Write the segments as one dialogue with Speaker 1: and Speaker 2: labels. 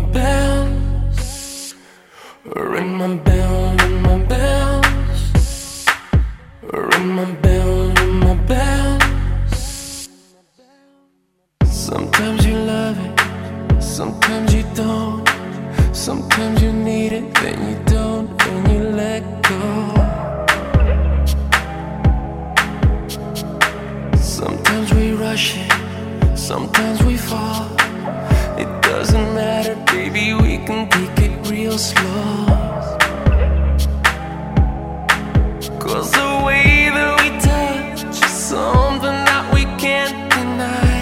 Speaker 1: bells, ring my bell, ring my bells, ring my bell, ring my bells. Sometimes you love it, sometimes you don't. Sometimes you need it, then you don't, and you let go. Sometimes we rush it, sometimes we fall. It doesn't matter, baby, we can take it real slow. 'Cause the way that we touch is something that we can't deny.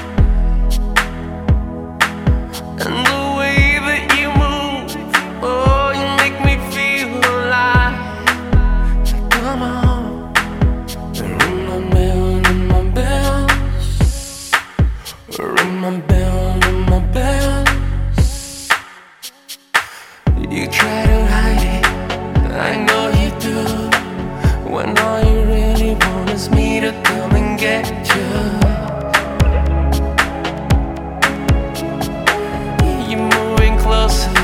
Speaker 1: And the way that you move, oh, you make me feel alive. Come on, ring my bell, ring my bells, ring my bell, ring my bells. You try to hide it, I know you do, when all you really want is me to come and get you. You're moving closer,